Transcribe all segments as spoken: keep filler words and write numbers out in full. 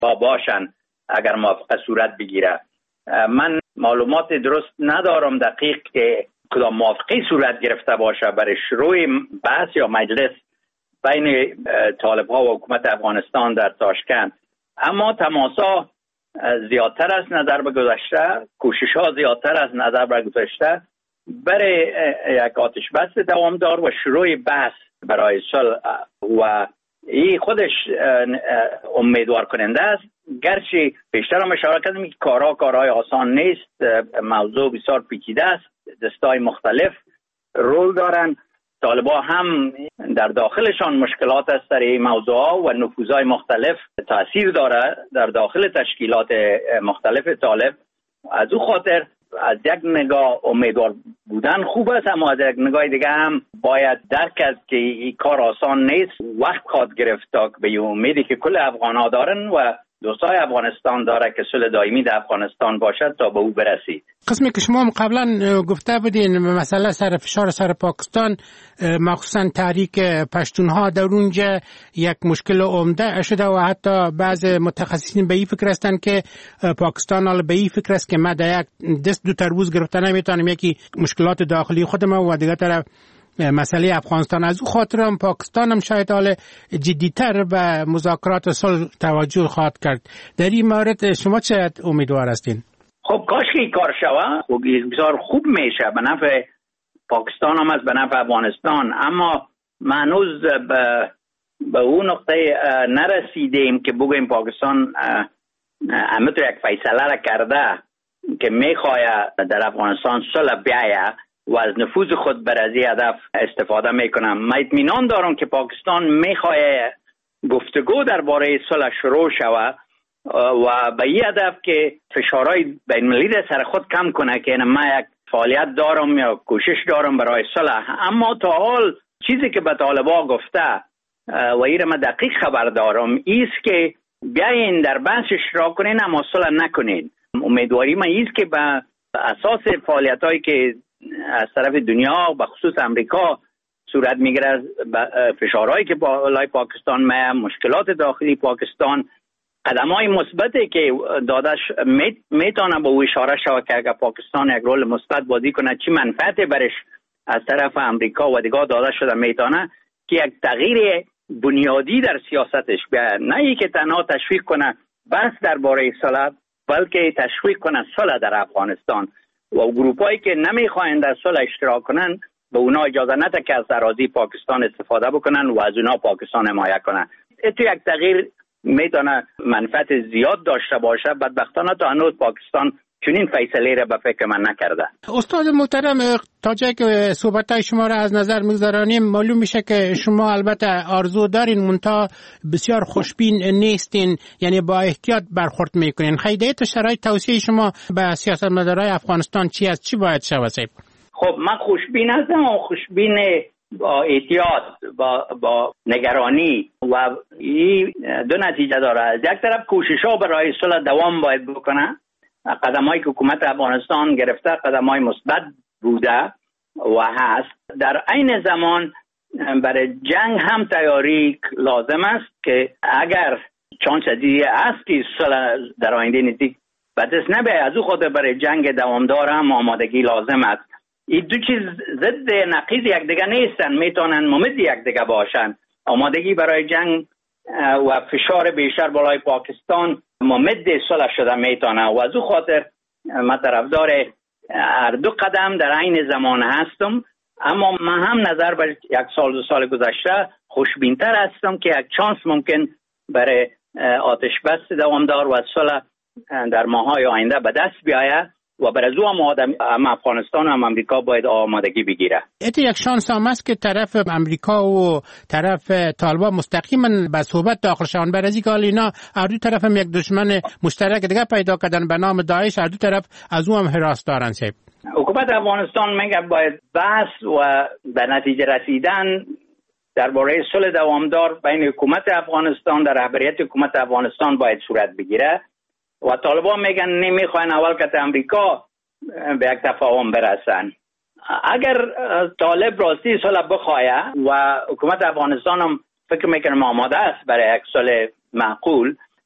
با باشن اگر موافقه صورت بگیره. من معلومات درست ندارم دقیق که کدام موافقه صورت گرفته باشه برای شروع بحث یا مجلس بین طالب ها و حکومت افغانستان در تاشکند، اما تماسا زیادتر از نظر به گذشته، کوشش ها زیادتر از نظر به گذشته برای یک آتش بس دوامدار و شروع بحث برای صلح و این خودش امیدوار کننده است. گرچه بیشتر هم اشاره کردم که کارها کارهای آسان نیست، موضوع بسیار پیچیده است، دستای مختلف رول دارن، طالبا هم در داخلشان مشکلات است در این موضوع و نفوذهای مختلف تاثیر داره در داخل تشکیلات مختلف طالب. از او خاطر از یک نگاه امیدوار بودن خوب است، اما از یک نگاه دیگه هم باید درک است که این کار آسان نیست، وقت خواهد گرفت تا به امیدی که کل افغان‌ها دارن و دوستای افغانستان داره که صلح دائمی در افغانستان باشد تا به او برسید. قسمی که شما قبلا گفته بودین مسئله سر فشار سر پاکستان، مخصوصا تحریک پشتونها در اونجا یک مشکل عمده شده و حتی بعض متخصصین به این فکر هستند که پاکستان حالا به این فکر است که ما در یک دست دو تربوز گرفته نمیتونیم، یکی مشکلات داخلی خودم و دیگه طرف مسئله افغانستان. از او خاطر هم پاکستان هم شاید حال جدیتر به مذاکرات صلح توجه خواهد کرد. در این مورد شما چه امیدوار هستین؟ خب کاش که این کار شود، خب بسیار خوب میشه، به نفع پاکستان هم است، به نفع افغانستان. اما هنوز به به اون نقطه نرسیدیم که بگویم پاکستان همه تو یک فیصله را کرده که میخواه در افغانستان صلح بیاید و از نفوذ خود بر از این هدف استفاده میکنم. من اطمینان دارم که پاکستان میخواه گفتگو درباره صلح شروع شود و به این هدف که فشارهای بین المللی سر خود کم کنه که من یک فعالیت دارم یا کوشش دارم برای صلح. اما تا حال چیزی که به طالبا گفته و این من دقیق خبر دارم ایست که بیاین در بحث اشتراک کنین اما صلح نکنین. امیدواری من ایست که به اساس فعالیت هایی که از طرف دنیا به خصوص امریکا صورت میگیره، فشارهایی که بالای پاکستان میه، مشکلات داخلی پاکستان، قدم‌های مثبتی که دادش میتونه به او اشاره شود که اگر پاکستان یک رول مثبت بازی کنه چی منفعتی برش از طرف امریکا و دیگه داده شده، میتونه که یک تغییر بنیادی در سیاستش بیاید، نه ای که تنها تشویق کنه بس درباره صلح، بلکه تشویق کنه صلح در افغانستان و گروپایی که نمیخواهند در صلح اشتراک کنن به اونا اجازه نده که از اراضی پاکستان استفاده بکنن و از اونا پاکستان حمایت کنن. تو یک تغییر میتونه منفعت زیاد داشته باشه. بدبختانه تا هنوز پاکستان چنین فیصله را به فکر من نکرده. استاد محترم، تا جایی که صحبتای شما را از نظر میگذارانیم معلوم میشه که شما البته آرزو دارین منتها بسیار خوشبین نیستین، یعنی با احتیاط برخورد میکنین. هدایت شرایط توصیه شما به سیاستمدارای افغانستان چی است؟ چی باید شود؟ خب من خوشبین هستم و خوشبین با احتیاط، با با نگرانی و این دو نتیجه داره. از یک طرف کوشش ها برای صلح دوام باید بکنه، قدم‌هایی که حکومت افغانستان گرفته قدم‌های مثبت بوده و هست. در عین زمان برای جنگ هم تیاری لازم است که اگر چانس دیگه است که صلح در آینده نزدیک به دست نبیاید، از او خود برای جنگ دوامدار هم آمادگی لازم است. این دو چیز ضد نقیض یک دیگه نیستن، میتونن ممد یک دیگه باشن. آمادگی برای جنگ و فشار بیشتر بالای پاکستان ممد صلح شده میتونه و از او خاطر من طرفدار هر دو قدم در عین زمان هستم. اما من هم نظر بر یک سال دو سال گذشته خوشبینتر هستم که یک چانس ممکن برای آتش بس دوامدار و صلح در ماهای آینده به دست بیاید و برای او هم افغانستان و هم امریکا باید آمادگی بگیره. ایتی یک شانس هم است که طرف امریکا و طرف طالبان مستقیما به صحبت داخل شوند، برای اینکه حال اینا هر دو طرف هم یک دشمن مشترک دیگه پیدا کردن به نام داعش، هر دو طرف از او هم حراس دارن. صاحب حکومت افغانستان میگه باید بحث و به نتیجه رسیدن درباره صلح دوامدار بین حکومت افغانستان در رهبریت حکومت افغانستان باید صورت بگیره و طالبان میگن نمیخواین اول که امریکا به یک تفاهم برسن. اگر طالب راستی صلح بخواه و حکومت افغانستان هم فکر میکنم آماده است برای یک صلح معقول،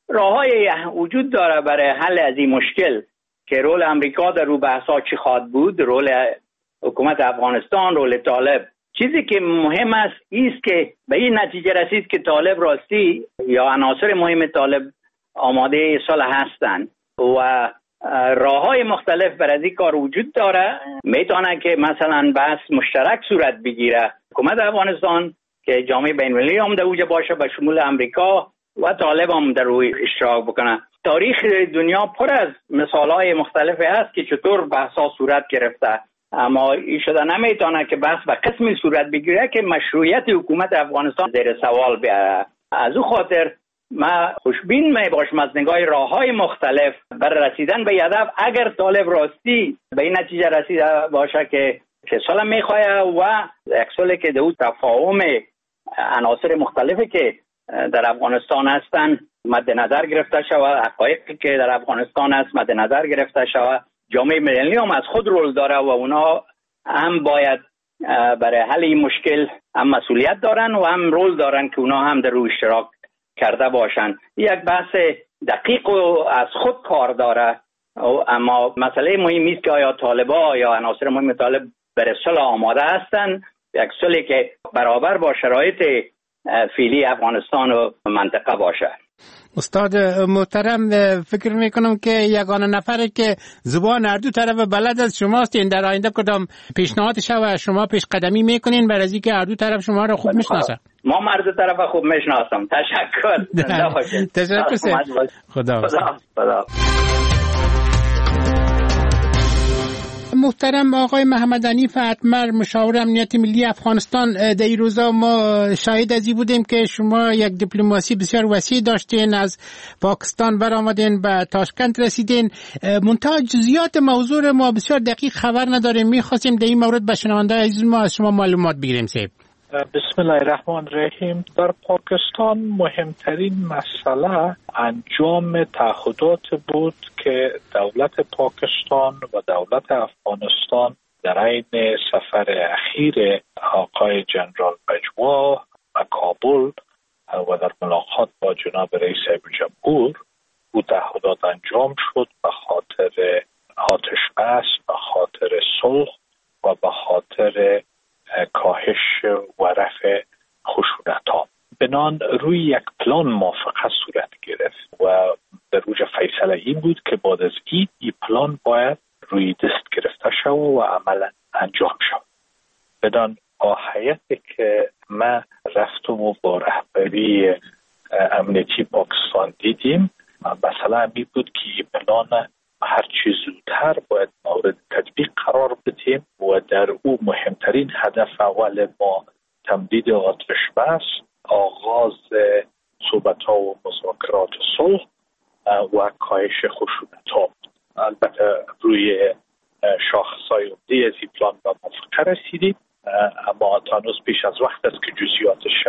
راههای وجود داره برای حل از این مشکل که رول امریکا در رو بحثا چی خواهد بود، رول حکومت افغانستان، رول طالب. چیزی که مهم است ایست که به این نتیجه رسید که طالب راستی یا عناصر مهم طالب آماده صلح هستند و راههای مختلف برای این کار وجود داره. میتونه که مثلا بحث مشترک صورت بگیره، حکومت افغانستان که جامعه بین‌المللی هم در اوج باشه به شمول امریکا و طالب هم در روی اشتراک بکنه. تاریخ دنیا پر از مثالهای مختلفی هست که چطور بحثا صورت گرفته، اما این شده نمیتونه که بحث به قسمی صورت بگیره که مشروعیت حکومت افغانستان زیر سوال بیاره. از او خاطر ما خوشبین می باشم از نگاه راههای مختلف برای رسیدن به هدف. اگر طالب راستی به این نتیجه رسیده باشه که که صلح میخواه و اکساله که دو تفاهم عناصر مختلفی که در افغانستان هستن مد نظر گرفته شود، حقایقی که در افغانستان هست مد نظر گرفته شود. جامعه ملی هم از خود رول داره و اونا هم باید برای حل این مشکل هم مسئولیت دارن و هم رول دارن که اونا هم در روی اشتراک کرده باشن. یک بحث دقیق و از خود کار داره، اما مسئله مهمی است که آیا طالبا یا عناصر مهم طالب برای صلح آماده هستن، یک صلحی که برابر با شرایط فعلی افغانستان و منطقه باشه. استاد محترم، فکر میکنم که یگانه نفری که زبان هر دو طرف بلد از شماست. این در آینده کدام پیشنهاد شما شما پیش قدمی میکنین برای اینکه هر دو طرف شما رو خوب میشناسن؟ ما هر دو طرف خوب میشناسم. تشکر. تشکر سه. خدا خدا خدا. محترم آقای محمد حنیف اتمر، مشاور امنیت ملی افغانستان، در این روزا ما شاهد از این بودیم که شما یک دیپلماسی بسیار وسیع داشتین، از پاکستان برآمدین به تاشکند رسیدین. منتها جزئیات موضوع ما بسیار دقیق خبر نداریم. می‌خواستیم در این مورد به شنونده عزیز ما از شما معلومات بگیریم. سیب بسم الله الرحمن الرحیم. در پاکستان مهمترین مسئله انجام تعهدات بود که دولت پاکستان و دولت افغانستان در عین سفر اخیر آقای جنرال بجوا و کابل و در ملاقات با جناب رئیس جمهور او تعهدات انجام شد به خاطر آتش بس، به خاطر صلح و به خاطر کاهش و رفع خشونت‌ها. بنان روی یک پلان موافقت صورت گرفت و در اوج فیصله این بود که بعد از این این پلان باید روی دست گرفته شود و عملا انجام شود. بدان آهیتی که ما رفتم و با رهبری امنیتی پاکستان دیدیم، مثلا همین بود که این پلان هر چی زودتر باید مورد تطبیق قرار بدیم و در او مهمترین هدف اول ما تمدید آتش بس، آغاز صحبت‌ها و مذاکرات صلح و کاهش خشونت‌ها. البته روی شاخص‌های عمده از این پلان به موافقه رسیدیم، اما تا هنوز پیش از وقت است که جزئیاتش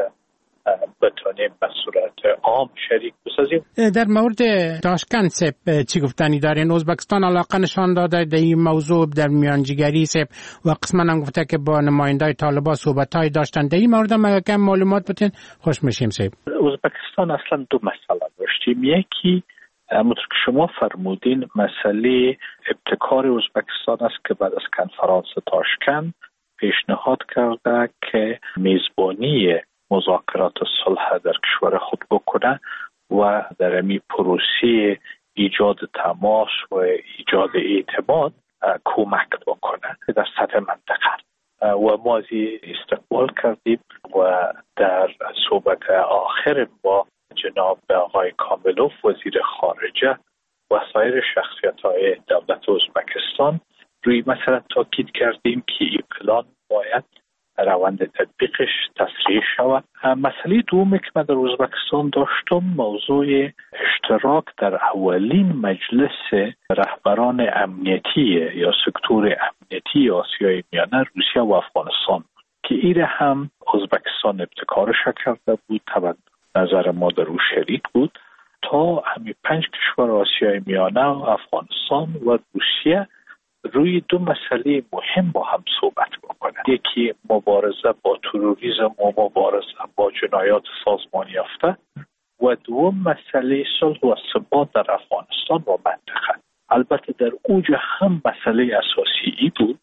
بتونیم به صورت عام شریک بسازیم. در مورد تاشکند سپ چی گفتنی دارین؟ ازبکستان علاقه نشان داده در این موضوع در میانجیگری سپ و قسما هم گفته که با نمایندای طالبان صحبت‌های داشتن. در این مورد ما کم معلومات بتین خوش میشیم. سپ ازبکستان اصلا دو مسئله داشتیم. یکی همونطور که شما فرمودین مسئله ابتکار ازبکستان است که بعد از کنفرانس تاشکند پیشنهاد کرده که میزبانی مذاکرات صلح در کشور خود بکنه و در امی پروسه ایجاد تماس و ایجاد اعتماد کمک بکنه در سطح منطقه. و ما از استقبال کردیم و در صحبت آخر با جناب آقای کاملوف وزیر خارجه و سایر شخصیت‌های دولت ازبکستان روی مثلا تاکید کردیم که این پلان باید روند تطبیقش تسریع شود. مسئله دومی که من در ازبکستان داشتم موضوع اشتراک در اولین مجلس رهبران امنیتی یا سکتور امنیتی آسیای میانه روسیه و افغانستان که این هم ازبکستان ابتکارش کرده بود، طبعا نظر ما در او شریک بود تا همین پنج کشور آسیای میانه و افغانستان و روسیه روی دو مسئله مهم با هم صحبت بکنه. یکی مبارزه با تروریسم و مبارزه با جنایات سازمانی یافته و دوم مسئله صلح و ثبات در افغانستان و منطقه. البته در اوج هم مسئله اساسی ای بود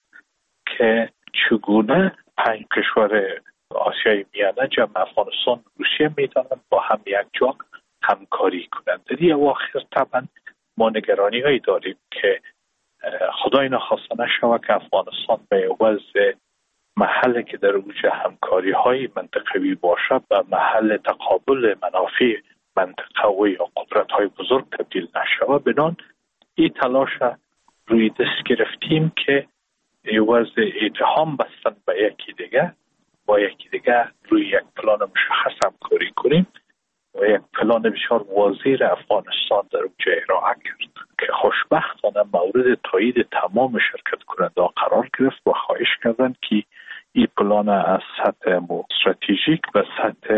که چگونه پنج کشور آسیای میانه جمع افغانستان و روسیه میتونن با هم یک جا همکاری کنند. در این اواخر طبعا ما نگرانی هایی داریم که خدای نخواسته نشود که افغانستان به وضع محلی که در اوج همکاری های منطقوی باشد و محل تقابل منافع منطقه یا قدرت های بزرگ تبدیل نشود. بنان این تلاش روی دست گرفتیم که وضع اتهام بستن به یکی دیگه با یکی دیگه روی یک پلان مشخص همکاری کنیم و یک پلان بسیار واضح افغانستان در اونجا ارائه کرد که خوشبختانه مورد تایید تمام شرکت کننده قرار گرفت و خواهش کردند که این پلان از سطح استراتژیک و سطح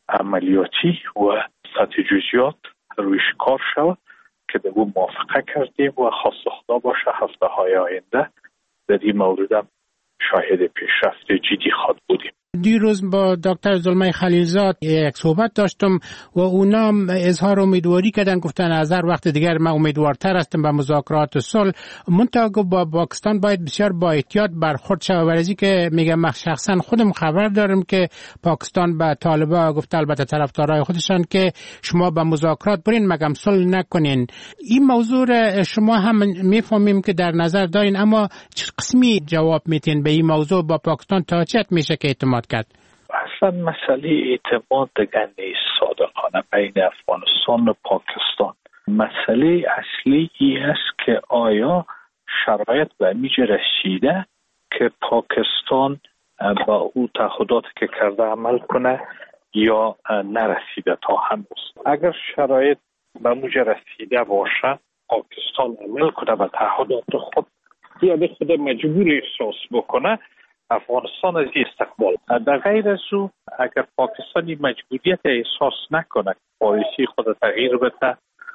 عملیاتی و سطح جزئیات رویش کار شود که در اون موافقه کردیم و خواست خدا باشه هفته های آینده در این مورد هم شاهد پیشرفت جدی خواهد بودیم. دیروز با دکتر زلمه خلیلزاد یک صحبت داشتم و اونا اظهار امیدواری کردن، گفتن از هر وقت دیگر من امیدوارتر هستم به مذاکرات صلح. منتها با پاکستان باید بسیار با احتیاط برخورد شود، برای که میگم من شخصا خودم خبر دارم که پاکستان به طالبان گفت، البته طرفدارای خودشان، که شما به مذاکرات برین مگم صلح نکنین. این موضوع شما هم میفهمیم که در نظر دارین، اما چه قسمی جواب میتین به این موضوع؟ با پاکستان تا چه میشه که اعتماد کرد؟ اصلا مسئله اعتماد دیگر نیست صادقانه بین افغانستان و پاکستان. مسئله اصلی ای است که آیا شرایط به میجه رسیده که پاکستان با او تعهداتی که کرده عمل کنه یا نرسیده تا هنوز. اگر شرایط به میجه رسیده باشه پاکستان عمل کنه به تعهدات خود یا به خود مجبور احساس بکنه، افغانستان از استقبال. در غیر از او اگر پاکستانی مجبوریت احساس نکنه پالیسی خود تغییر بده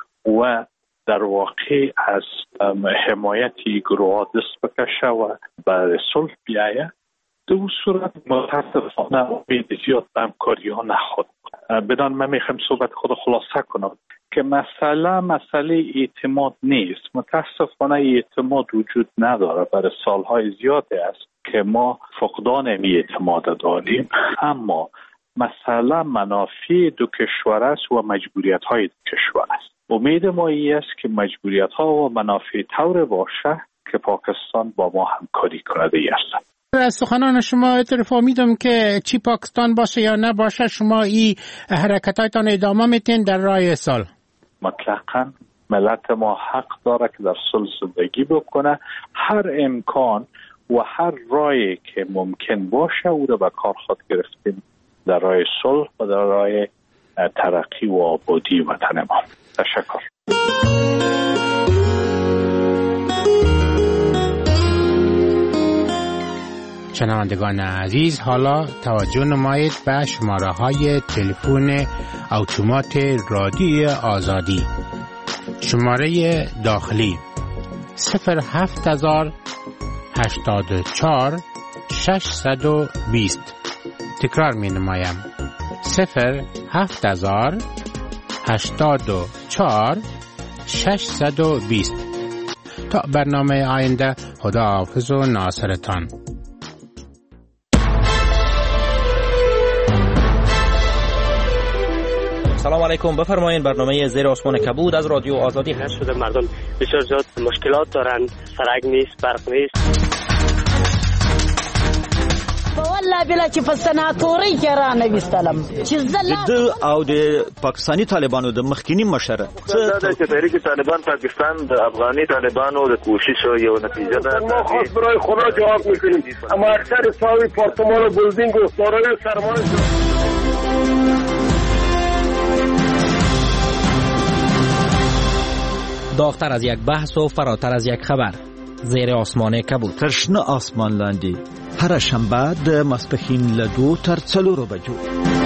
و در واقع از حمایتی گروه دست بکشه و به صلح بیایه، در اون صورت متاسفانه امید زیاد به همکاری ها نخواهد بود. بدان من میخوام صحبت خود خلاصه کنم که مسئله مسئله اعتماد نیست. متاسفانه اعتماد وجود نداره، برای سالهای زیاده است که ما فقدان اعتماد داریم، اما مسئله منافع دو کشور است و مجبوریت های دو کشور است. امید ما ای است که مجبوریت ها و منافع طور باشه که پاکستان با ما همکاری کننده است. از سخنان شما اطلاع میدم که چی پاکستان باشه یا نباشه شما این حرکتایتان ادامه میتین در راه صلح؟ مطلقاً ملت ما حق داره که در صلح زندگی بکنه. هر امکان و هر راهی که ممکن باشه او رو به کار خود گرفتیم در راه صلح و در راه ترقی و آبادی وطن ما. تشکر. شنوندگان عزیز، حالا توجه نمایید به شماره های تلفن اتومات رادیو آزادی. شماره داخلی صفر هفت هزار هشتاد و چهار ششصد و بیست. تکرار می نمایم صفر هفت هزار هشتاد و چهار ششصد و بیست. تا برنامه آینده، خدا حافظ و ناصرتان. سلام علیکم، بفرمایید. برنامه زیر آسمان کبود از رادیو آزادی هست. شده مردم بسیار زیاد مشکلات دارند، سرک نیست، برق نیست. والله بلا چې په سناتوري کې را نه وستلم چې زله د او د پاکستانی طالبانو د مخکینی مشر څه د تحریک طالبان پاکستان د افغاني طالبانو د کوشش یو نتیجه ده. ما خاص برای خدا جواب میکنیم، اما اکثر ساوی پارتمان و بلدینگ و سارای سرمایه داغتر از یک بحث و فراتر از یک خبر، زیر آسمان کبود. ترشنه آسمان لاندی هر شنبه د ماسپښین له دوه تر څلورو بجو